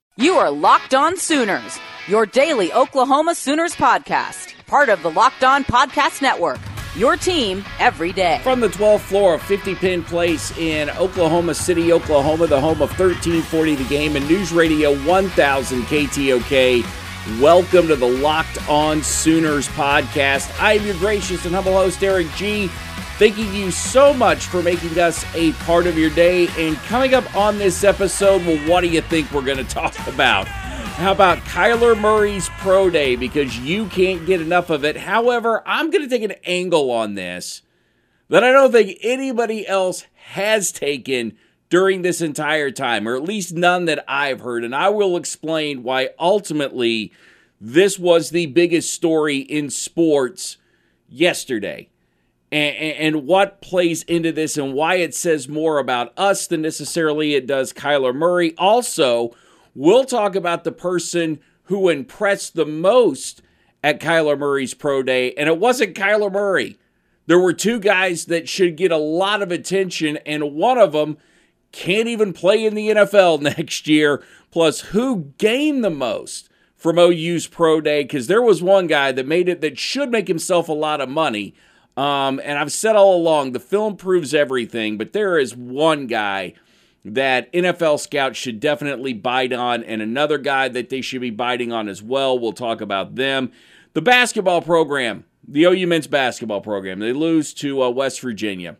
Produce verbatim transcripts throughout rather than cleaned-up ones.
You are Locked On Sooners, your daily Oklahoma Sooners podcast, part of the Locked On Podcast Network, your team every day. From the twelfth floor of fifty Penn Place in Oklahoma City, Oklahoma, the home of thirteen forty The Game and News Radio one thousand K T O K, welcome to the Locked On Sooners podcast. I am your gracious and humble host, Eric G., thanking you so much for making us a part of your day. And coming up on this episode, well, what do you think we're going to talk about? How about Kyler Murray's Pro Day? Because you can't get enough of it. However, I'm going to take an angle on this that I don't think anybody else has taken during this entire time, or at least none that I've heard. And I will explain why ultimately this was the biggest story in sports yesterday. And, and what plays into this and why it says more about us than necessarily it does Kyler Murray. Also, we'll talk about the person who impressed the most at Kyler Murray's Pro Day, and it wasn't Kyler Murray. There were two guys that should get a lot of attention, and one of them can't even play in the N F L next year. Plus, who gained the most from O U's Pro Day? Because there was one guy that made it that should make himself a lot of money. Um, and I've said all along, the film proves everything, but there is one guy that N F L scouts should definitely bite on, and another guy that they should be biting on as well. We'll talk about them. The basketball program, the O U men's basketball program, they lose to uh, West Virginia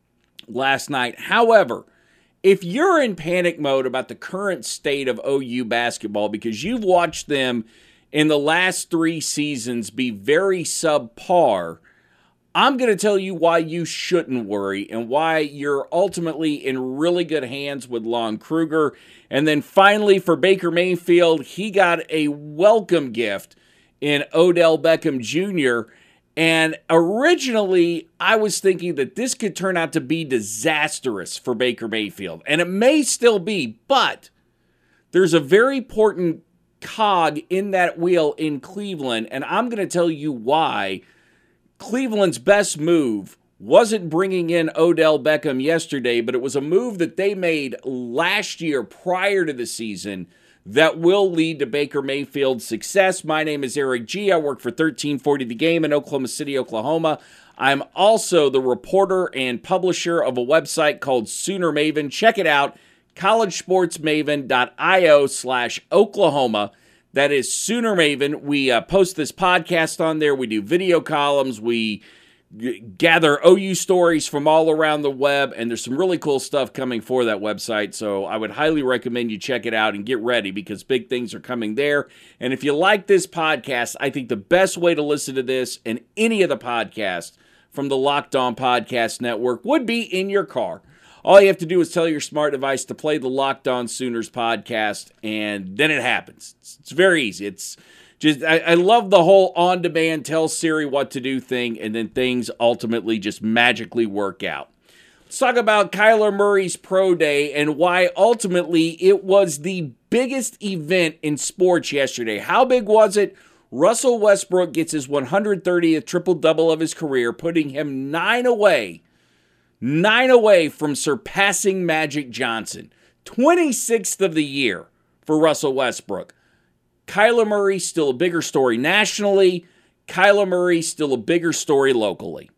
last night. However, if you're in panic mode about the current state of O U basketball because you've watched them in the last three seasons be very subpar, I'm going to tell you why you shouldn't worry and why you're ultimately in really good hands with Lon Kruger. And then finally for Baker Mayfield, he got a welcome gift in Odell Beckham Junior And originally, I was thinking that this could turn out to be disastrous for Baker Mayfield. And it may still be, but there's a very important cog in that wheel in Cleveland. And I'm going to tell you why Cleveland's best move wasn't bringing in Odell Beckham yesterday, but it was a move that they made last year prior to the season that will lead to Baker Mayfield's success. My name is Eric G. I work for thirteen forty The Game in Oklahoma City, Oklahoma. I'm also the reporter and publisher of a website called Sooner Maven. Check it out, collegesportsmaven.io slash Oklahoma. That is Sooner Maven. We uh, post this podcast on there. We do video columns. We g- gather O U stories from all around the web, and there's some really cool stuff coming for that website. So I would highly recommend you check it out and get ready because big things are coming there. And if you like this podcast, I think the best way to listen to this and any of the podcasts from the Locked On Podcast Network would be in your car. All you have to do is tell your smart device to play the Locked On Sooners podcast, and then it happens. It's, it's very easy. It's just I, I love the whole on-demand tell Siri what to do thing, and then things ultimately just magically work out. Let's talk about Kyler Murray's Pro Day and why ultimately it was the biggest event in sports yesterday. How big was it? Russell Westbrook gets his one hundred thirtieth triple-double of his career, putting him nine away Nine away from surpassing Magic Johnson. twenty-sixth of the year for Russell Westbrook. Kyler Murray, still a bigger story nationally. Kyler Murray, still a bigger story locally.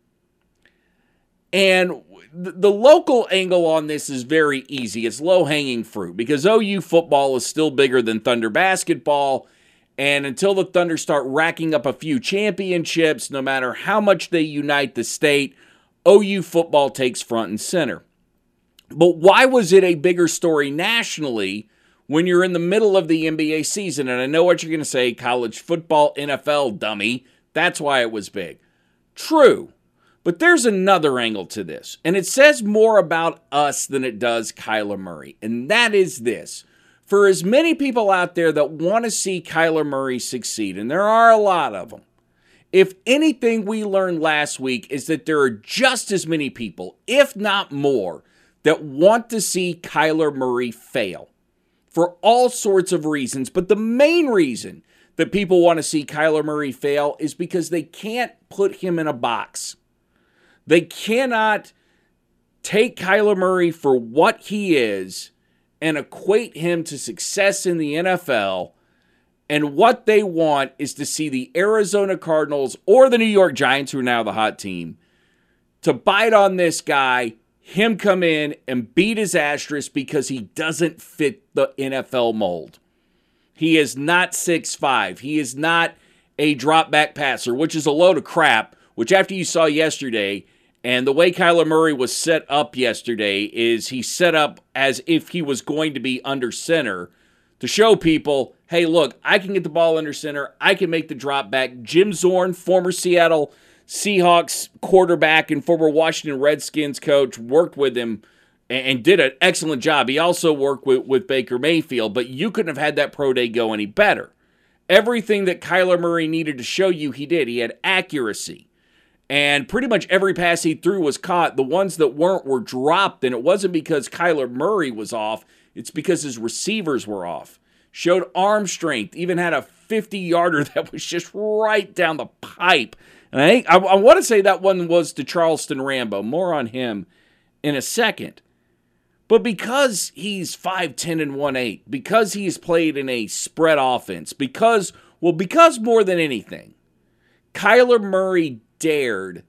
And the local angle on this is very easy. It's low-hanging fruit because O U football is still bigger than Thunder basketball. And until the Thunder start racking up a few championships, no matter how much they unite the state, O U football takes front and center. But why was it a bigger story nationally when you're in the middle of the N B A season? And I know what you're going to say, college football, N F L, dummy. That's why it was big. True. But there's another angle to this. And it says more about us than it does Kyler Murray. And that is this. For as many people out there that want to see Kyler Murray succeed, and there are a lot of them, if anything we learned last week is that there are just as many people, if not more, that want to see Kyler Murray fail for all sorts of reasons. But the main reason that people want to see Kyler Murray fail is because they can't put him in a box. They cannot take Kyler Murray for what he is and equate him to success in the N F L. And what they want is to see the Arizona Cardinals or the New York Giants, who are now the hot team, to bite on this guy, him come in and beat his asterisk because he doesn't fit the N F L mold. He is not six five. He is not a drop back passer, which is a load of crap, which after you saw yesterday, and the way Kyler Murray was set up yesterday is he's set up as if he was going to be under center to show people, hey, look, I can get the ball under center. I can make the drop back. Jim Zorn, former Seattle Seahawks quarterback and former Washington Redskins coach, worked with him and did an excellent job. He also worked with, with Baker Mayfield, but you couldn't have had that pro day go any better. Everything that Kyler Murray needed to show you, he did. He had accuracy. And pretty much every pass he threw was caught. The ones that weren't were dropped, and it wasn't because Kyler Murray was off. It's because his receivers were off. Showed arm strength, even had a fifty-yarder that was just right down the pipe. And I think I, I want to say that one was to Charleston Rambo. More on him in a second. But because he's five ten and one eight, because he's played in a spread offense, because, well, because more than anything, Kyler Murray dared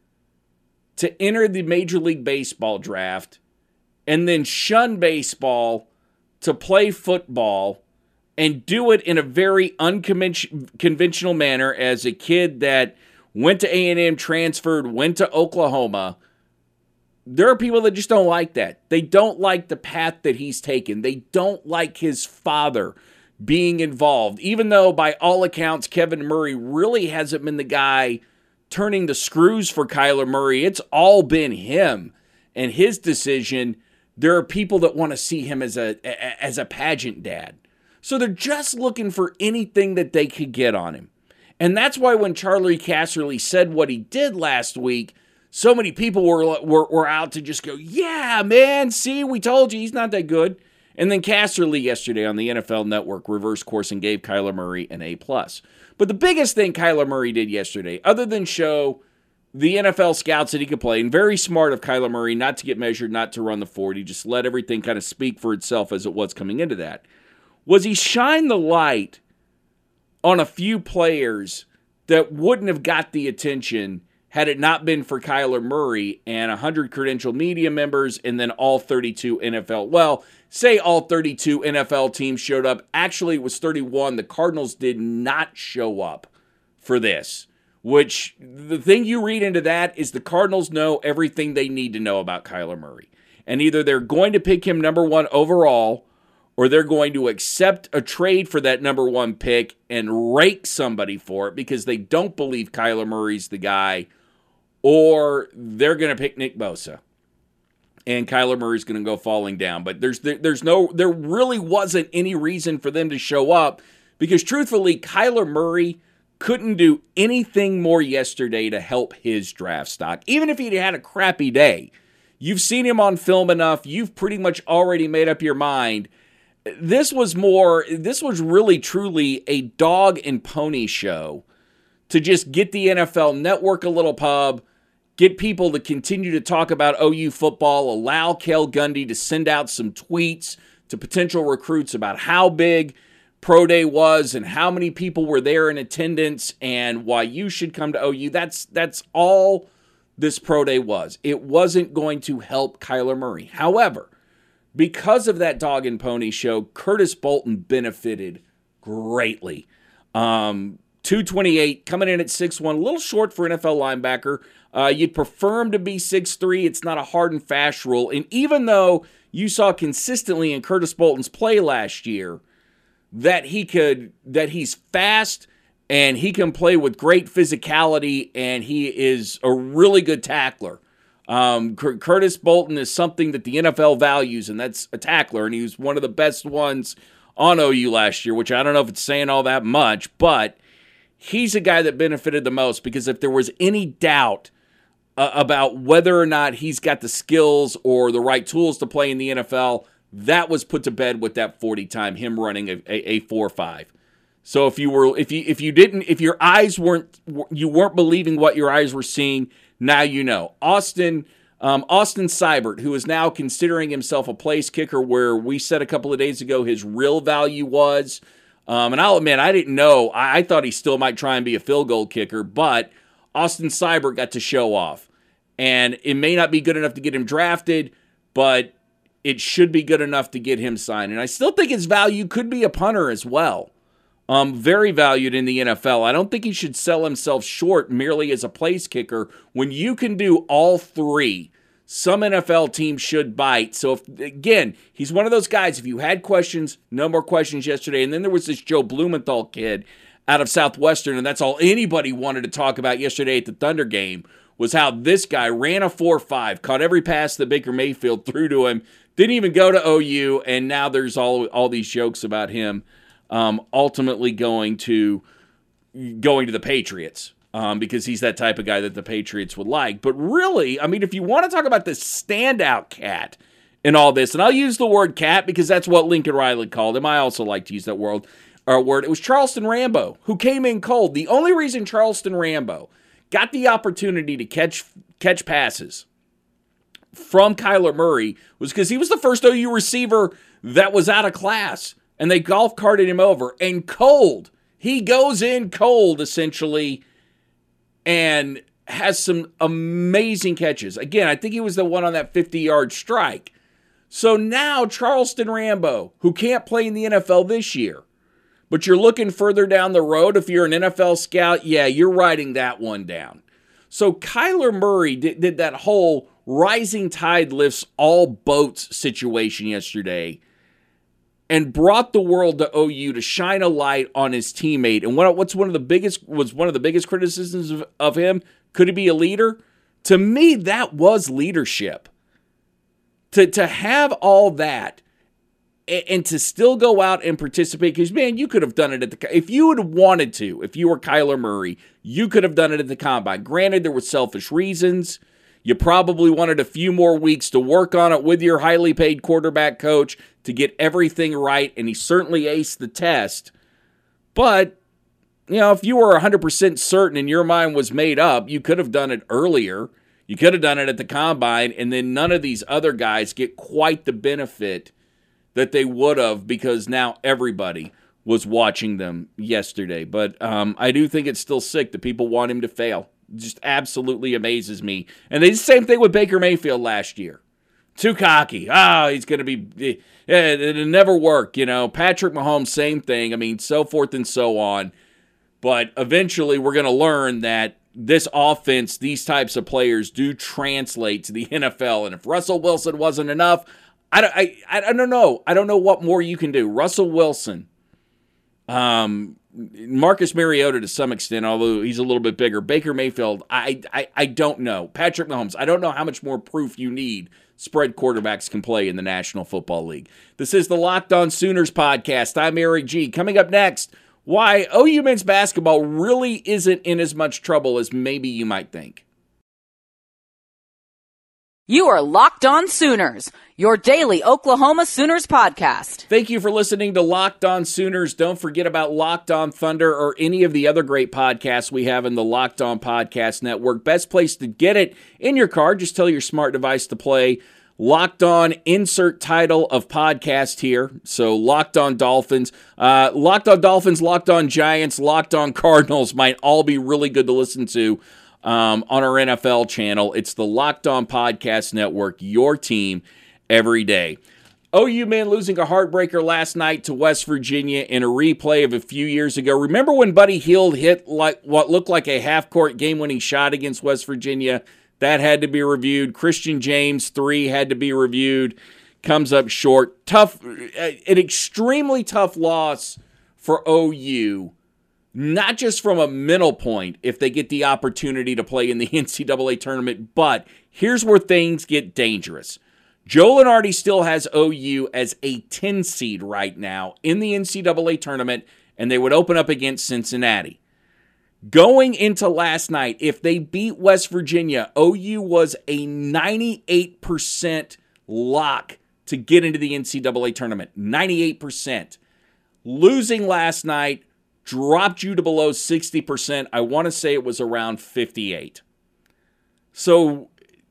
to enter the Major League Baseball draft and then shun baseball to play football and do it in a very unconventional manner as a kid that went to A and M, transferred, went to Oklahoma. There are people that just don't like that. They don't like the path that he's taken. They don't like his father being involved, even though by all accounts Kevin Murray really hasn't been the guy turning the screws for Kyler Murray. It's all been him and his decision. There are people that want to see him as a as a pageant dad. So they're just looking for anything that they could get on him. And that's why when Charlie Casserly said what he did last week, so many people were, were, were out to just go, yeah, man, see, we told you he's not that good. And then Casserly yesterday on the N F L Network reversed course and gave Kyler Murray an A plus. But the biggest thing Kyler Murray did yesterday, other than show the N F L scouts that he could play, and very smart of Kyler Murray not to get measured, not to run the forty, just let everything kind of speak for itself as it was coming into that, was he shined the light on a few players that wouldn't have got the attention had it not been for Kyler Murray and one hundred credentialed media members and then all thirty-two N F L. Well, say all thirty-two N F L teams showed up. Actually, it was thirty-one. The Cardinals did not show up for this, which the thing you read into that is the Cardinals know everything they need to know about Kyler Murray. And either they're going to pick him number one overall or they're going to accept a trade for that number one pick and rake somebody for it because they don't believe Kyler Murray's the guy, or they're going to pick Nick Bosa. And Kyler Murray's going to go falling down. But there's there's no there really wasn't any reason for them to show up because truthfully, Kyler Murray couldn't do anything more yesterday to help his draft stock. Even if he'd had a crappy day, you've seen him on film enough, you've pretty much already made up your mind. This was more, this was really truly a dog and pony show to just get the N F L Network a little pub, get people to continue to talk about O U football, allow Cale Gundy to send out some tweets to potential recruits about how big Pro Day was and how many people were there in attendance and why you should come to O U. That's, that's all this Pro Day was. It wasn't going to help Kyler Murray. However, because of that dog and pony show, Curtis Bolton benefited greatly. Um, two twenty-eight, coming in at six one, a little short for N F L linebacker. Uh, you'd prefer him to be six three. It's not a hard and fast rule. And even though you saw consistently in Curtis Bolton's play last year that he could, that he's fast and he can play with great physicality and he is a really good tackler. Um, Curtis Bolton is something that the N F L values, and that's a tackler, and he was one of the best ones on O U last year, which I don't know if it's saying all that much, but he's a guy that benefited the most because if there was any doubt uh, about whether or not he's got the skills or the right tools to play in the N F L, that was put to bed with that forty time, him running a, a, a four five. So if you were, if you if you didn't, if your eyes weren't, you weren't believing what your eyes were seeing, now you know. Austin Um, Austin Seibert, who is now considering himself a place kicker where we said a couple of days ago his real value was. Um, and I'll admit, I didn't know. I, I thought he still might try and be a field goal kicker, but Austin Seibert got to show off. And it may not be good enough to get him drafted, but it should be good enough to get him signed. And I still think his value could be a punter as well. Um, very valued in the N F L. I don't think he should sell himself short merely as a place kicker. When you can do all three, some N F L teams should bite. So, if, again, he's one of those guys, if you had questions, no more questions yesterday. And then there was this Joe Blumenthal kid out of Southwestern, and that's all anybody wanted to talk about yesterday at the Thunder game, was how this guy ran a four five, caught every pass that Baker Mayfield threw to him, didn't even go to O U, and now there's all, all these jokes about him Um, ultimately going to going to the Patriots um, because he's that type of guy that the Patriots would like. But really, I mean, if you want to talk about the standout cat in all this, and I'll use the word cat because that's what Lincoln Riley called him. I also like to use that word. Or word. It was Charleston Rambo who came in cold. The only reason Charleston Rambo got the opportunity to catch catch passes from Kyler Murray was because he was the first O U receiver that was out of class. And they golf carted him over. And cold. He goes in cold, essentially, and has some amazing catches. Again, I think he was the one on that fifty-yard strike. So now Charleston Rambo, who can't play in the N F L this year, but you're looking further down the road, if you're an N F L scout, yeah, you're writing that one down. So Kyler Murray did, did that whole rising tide lifts all boats situation yesterday and brought the world to O U to shine a light on his teammate. And what, what's one of the biggest was one of the biggest criticisms of, of him? Could he be a leader? To me, that was leadership. To to have all that and, and to still go out and participate, because man, you could have done it at the if you had wanted to. If you were Kyler Murray, you could have done it at the combine. Granted, there were selfish reasons. You probably wanted a few more weeks to work on it with your highly paid quarterback coach to get everything right, and he certainly aced the test. But, you know, if you were one hundred percent certain and your mind was made up, you could have done it earlier. You could have done it at the combine, and then none of these other guys get quite the benefit that they would have because now everybody was watching them yesterday. But um, I do think it's still sick that people want him to fail. Just absolutely amazes me. And they did the same thing with Baker Mayfield last year. Too cocky. Ah, oh, he's going to be, eh, it'll never work. You know, Patrick Mahomes, same thing. I mean, so forth and so on. But eventually we're going to learn that this offense, these types of players do translate to the N F L. And if Russell Wilson wasn't enough, I don't, I, I don't know. I don't know what more you can do. Russell Wilson, um, Marcus Mariota to some extent, although he's a little bit bigger. Baker Mayfield, I, I I don't know. Patrick Mahomes, I don't know how much more proof you need spread quarterbacks can play in the National Football League. This is the Locked On Sooners podcast. I'm Eric G. Coming up next, why O U men's basketball really isn't in as much trouble as maybe you might think. You are Locked On Sooners, your daily Oklahoma Sooners podcast. Thank you for listening to Locked On Sooners. Don't forget about Locked On Thunder or any of the other great podcasts we have in the Locked On Podcast Network. Best place to get it in your car. Just tell your smart device to play Locked On, insert title of podcast here. So Locked On Dolphins, uh, Locked On Dolphins, Locked On Giants, Locked On Cardinals might all be really good to listen to Um, on our N F L channel. It's the Locked On Podcast Network, your team every day. O U men losing a heartbreaker last night to West Virginia in a replay of a few years ago. Remember when Buddy Hield hit like what looked like a half-court game-winning shot against West Virginia? That had to be reviewed. Christian James, three, had to be reviewed. Comes up short. Tough, an extremely tough loss for O U. Not just from a mental point, if they get the opportunity to play in the N C double A tournament, but here's where things get dangerous. Joe Lunardi still has O U as a ten seed right now in the N C double A tournament, and they would open up against Cincinnati. Going into last night, if they beat West Virginia, O U was a ninety-eight percent lock to get into the N C double A tournament. ninety-eight percent. Losing last night dropped you to below sixty percent. I want to say it was around fifty-eight. So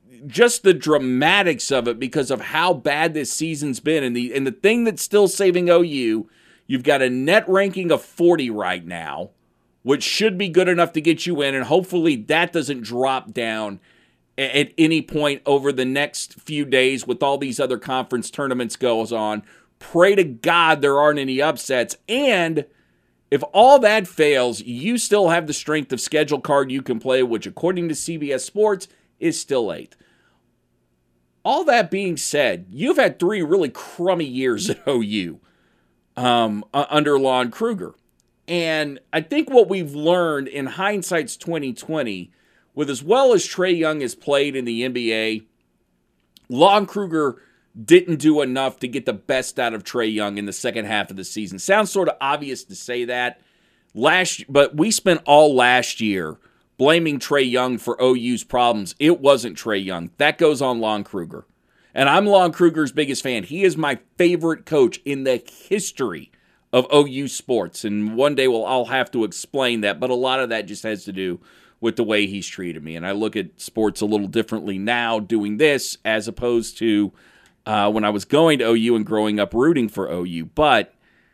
just the dramatics of it because of how bad this season's been. And the and the thing that's still saving O U, you've got a net ranking of forty right now, which should be good enough to get you in, and hopefully that doesn't drop down at any point over the next few days with all these other conference tournaments goes on. Pray to God there aren't any upsets. And if all that fails, you still have the strength of schedule card you can play, which according to C B S Sports is still eighth. All that being said, you've had three really crummy years at O U um, under Lon Kruger. And I think what we've learned in hindsight's twenty twenty, with as well as Trae Young has played in the N B A, Lon Kruger didn't do enough to get the best out of Trae Young in the second half of the season. Sounds sort of obvious to say that, last, but we spent all last year blaming Trae Young for O U's problems. It wasn't Trae Young. That goes on Lon Kruger. And I'm Lon Kruger's biggest fan. He is my favorite coach in the history of O U sports. And one day we'll, I'll have to explain that, but a lot of that just has to do with the way he's treated me. And I look at sports a little differently now doing this as opposed to uh, when I was going to O U and growing up rooting for O U. But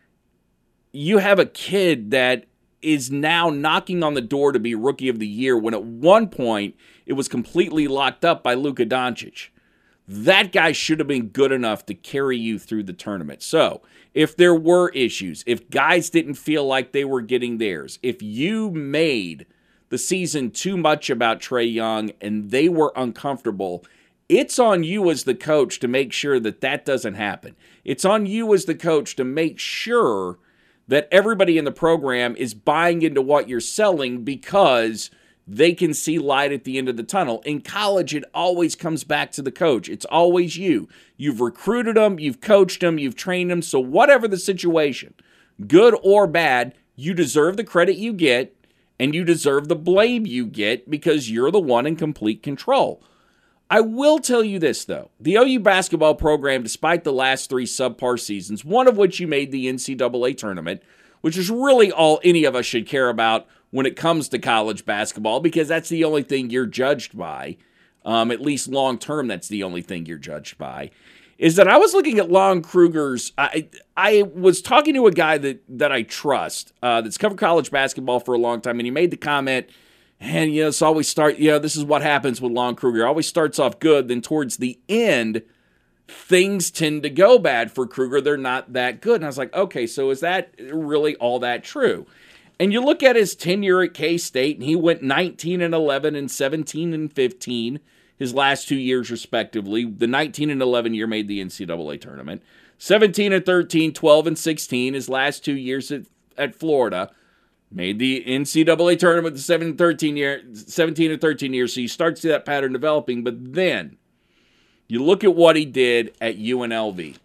you have a kid that is now knocking on the door to be Rookie of the Year when at one point it was completely locked up by Luka Doncic. That guy should have been good enough to carry you through the tournament. So if there were issues, if guys didn't feel like they were getting theirs, if you made the season too much about Trae Young and they were uncomfortable, it's on you as the coach to make sure that that doesn't happen. It's on you as the coach to make sure that everybody in the program is buying into what you're selling because they can see light at the end of the tunnel. In college, it always comes back to the coach. It's always you. You've recruited them, you've coached them, you've trained them, so whatever the situation, good or bad, you deserve the credit you get, and you deserve the blame you get because you're the one in complete control. I will tell you this, though. The O U basketball program, despite the last three subpar seasons, one of which you made the N C double A tournament, which is really all any of us should care about when it comes to college basketball because that's the only thing you're judged by. Um, at least long-term, that's the only thing you're judged by. Is that I was looking at Lon Kruger's, I I was talking to a guy that, that I trust, uh, that's covered college basketball for a long time, and he made the comment, and, you know, it's always start, you know, this is what happens with Lon Kruger. It always starts off good, then towards the end, things tend to go bad for Kruger. They're not that good. And I was like, okay, so is that really all that true? And you look at his tenure at K-State, and he went nineteen and eleven and seventeen and fifteen. His last two years, respectively. The nineteen and eleven year made the N C double A tournament. seventeen and thirteen, twelve and sixteen. His last two years at, at Florida made the N C double A tournament the seventeen and thirteen year, seventeen and thirteen years. So you start to see that pattern developing. But then you look at what he did at U N L V.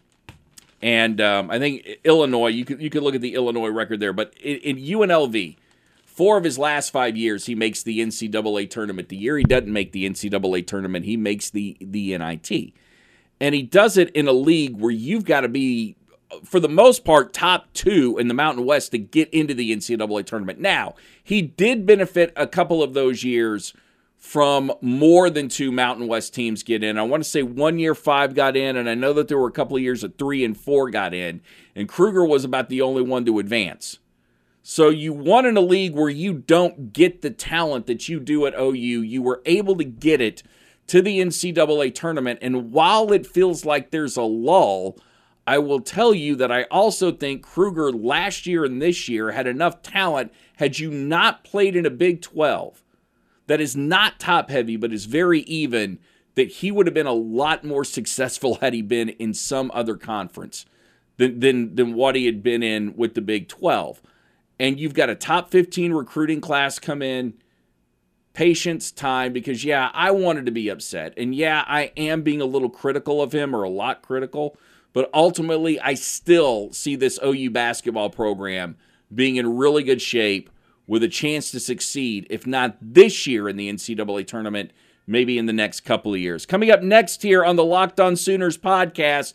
And um, I think Illinois, you could you could look at the Illinois record there. But in, in U N L V, four of his last five years, he makes the N C double A tournament. The year he doesn't make the N C double A tournament, he makes the, the N I T. And he does it in a league where you've got to be, for the most part, top two in the Mountain West to get into the N C double A tournament. Now, he did benefit a couple of those years from more than two Mountain West teams get in. I want to say one year five got in, and I know that there were a couple of years that three and four got in, and Kruger was about the only one to advance. So you won in a league where you don't get the talent that you do at O U. You were able to get it to the N C double A tournament, and while it feels like there's a lull, I will tell you that I also think Kruger last year and this year had enough talent, had you not played in a Big twelve, that is not top-heavy but is very even, that he would have been a lot more successful had he been in some other conference than, than, than what he had been in with the Big twelve. And you've got a top fifteen recruiting class come in. Patience, time, because, yeah, I wanted to be upset. And, yeah, I am being a little critical of him, or a lot critical. But ultimately, I still see this O U basketball program being in really good shape with a chance to succeed, if not this year in the N C double A tournament, maybe in the next couple of years. Coming up next here on the Locked On Sooners podcast,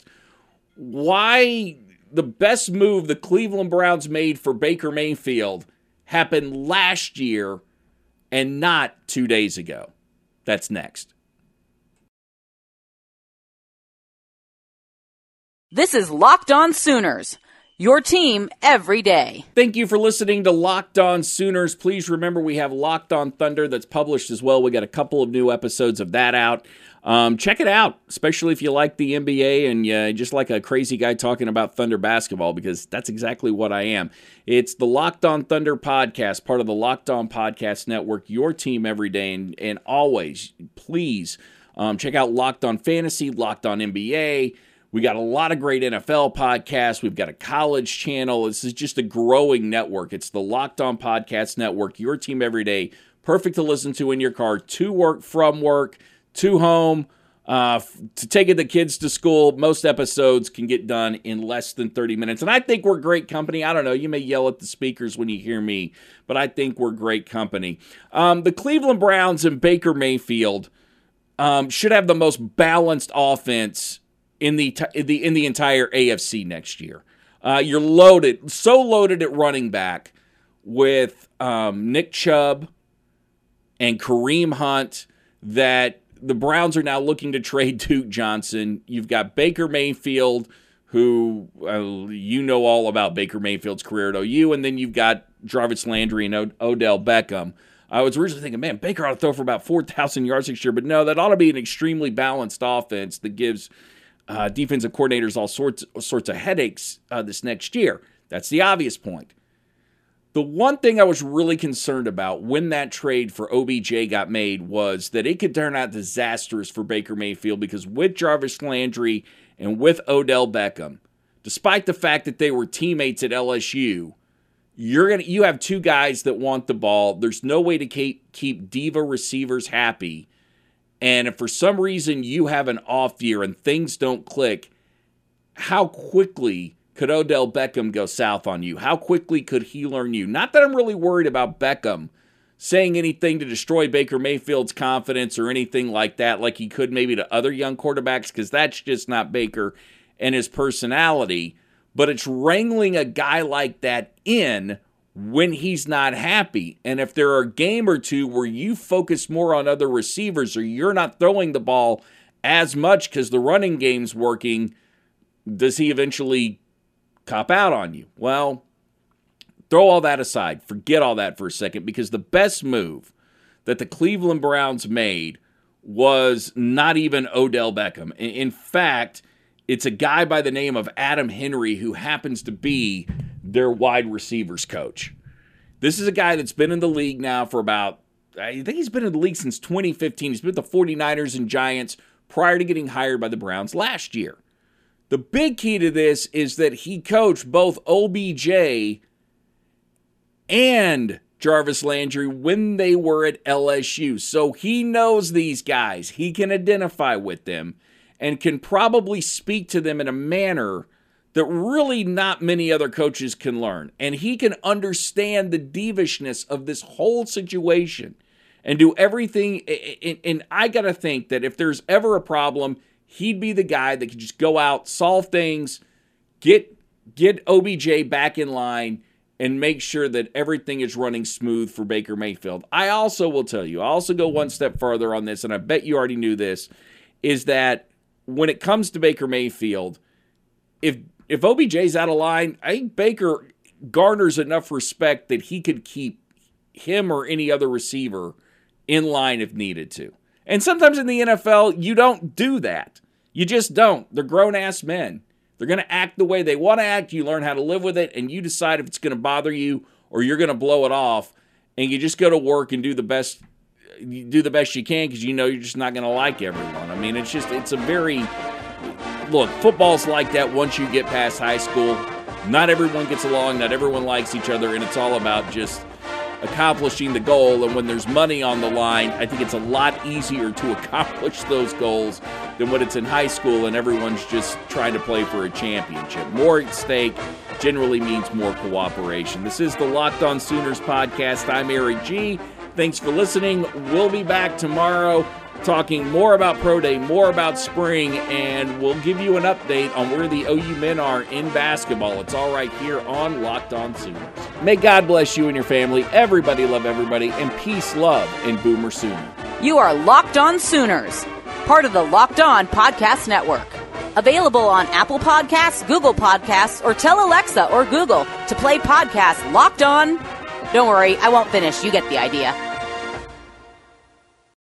why the best move the Cleveland Browns made for Baker Mayfield happened last year and not two days ago. That's next. This is Locked On Sooners, your team every day. Thank you for listening to Locked On Sooners. Please remember we have Locked On Thunder that's published as well. We got a couple of new episodes of that out. Um, check it out, especially if you like the N B A and you just like a crazy guy talking about Thunder basketball, because that's exactly what I am. It's the Locked On Thunder podcast, part of the Locked On Podcast Network, your team every day. And, and always, please um, check out Locked On Fantasy, Locked On N B A. We got a lot of great N F L podcasts. We've got a college channel. This is just a growing network. It's the Locked On Podcast Network, your team every day. Perfect to listen to in your car, to work, from work, to home, uh, to taking the kids to school. Most episodes can get done in less than thirty minutes. And I think we're great company. I don't know. You may yell at the speakers when you hear me, but I think we're great company. Um, the Cleveland Browns and Baker Mayfield um, should have the most balanced offense in the in the in the entire A F C next year. Uh, you're loaded, so loaded at running back with um, Nick Chubb and Kareem Hunt that the Browns are now looking to trade Duke Johnson. You've got Baker Mayfield, who uh, you know all about Baker Mayfield's career at O U, and then you've got Jarvis Landry and o- Odell Beckham. I was originally thinking, man, Baker ought to throw for about four thousand yards next year, but no, that ought to be an extremely balanced offense that gives Uh, defensive coordinators all sorts sorts of headaches uh, this next year. That's the obvious point. The one thing I was really concerned about when that trade for O B J got made was that it could turn out disastrous for Baker Mayfield, because with Jarvis Landry and with Odell Beckham, despite the fact that they were teammates at L S U, you're gonna you have two guys that want the ball. There's no way to keep, keep diva receivers happy. And if for some reason you have an off year and things don't click, how quickly could Odell Beckham go south on you? How quickly could he learn you? Not that I'm really worried about Beckham saying anything to destroy Baker Mayfield's confidence or anything like that, like he could maybe to other young quarterbacks, because that's just not Baker and his personality. But it's wrangling a guy like that in when he's not happy. And if there are a game or two where you focus more on other receivers or you're not throwing the ball as much because the running game's working, does he eventually cop out on you? Well, throw all that aside. Forget all that for a second, because the best move that the Cleveland Browns made was not even Odell Beckham. In fact, it's a guy by the name of Adam Henry, who happens to be their wide receivers coach. This is a guy that's been in the league now for about, I think he's been in the league since twenty fifteen. He's been with the forty-niners and Giants prior to getting hired by the Browns last year. The big key to this is that he coached both O B J and Jarvis Landry when they were at L S U. So he knows these guys. He can identify with them and can probably speak to them in a manner that really not many other coaches can learn. And he can understand the divishness of this whole situation and do everything. And I got to think that if there's ever a problem, he'd be the guy that could just go out, solve things, get get O B J back in line, and make sure that everything is running smooth for Baker Mayfield. I also will tell you, I also go one step further on this, and I bet you already knew this, is that when it comes to Baker Mayfield, if If O B J's out of line, I think Baker garners enough respect that he could keep him or any other receiver in line if needed to. And sometimes in the N F L, you don't do that. You just don't. They're grown-ass men. They're going to act the way they want to act. You learn how to live with it, and you decide if it's going to bother you or you're going to blow it off, and you just go to work and do the best you do the best you can, because you know you're just not going to like everyone. I mean, it's just, it's a very... Look, football's like that once you get past high school. Not everyone gets along, not everyone likes each other, and it's all about just accomplishing the goal. And when there's money on the line, I think it's a lot easier to accomplish those goals than when it's in high school and everyone's just trying to play for a championship. More at stake generally means more cooperation. This is the Locked On Sooners podcast. I'm Eric G. Thanks for listening. We'll be back tomorrow talking more about Pro Day, more about spring, and we'll give you an update on where the O U men are in basketball. It's all right here on Locked On Sooners. May God bless you and your family. Everybody love everybody, and peace, love, and Boomer Sooner. You are Locked On Sooners, part of the Locked On Podcast Network, Available on Apple Podcasts, Google Podcasts, or tell Alexa or Google to play podcast Locked On. Don't worry, I won't finish. You get the idea.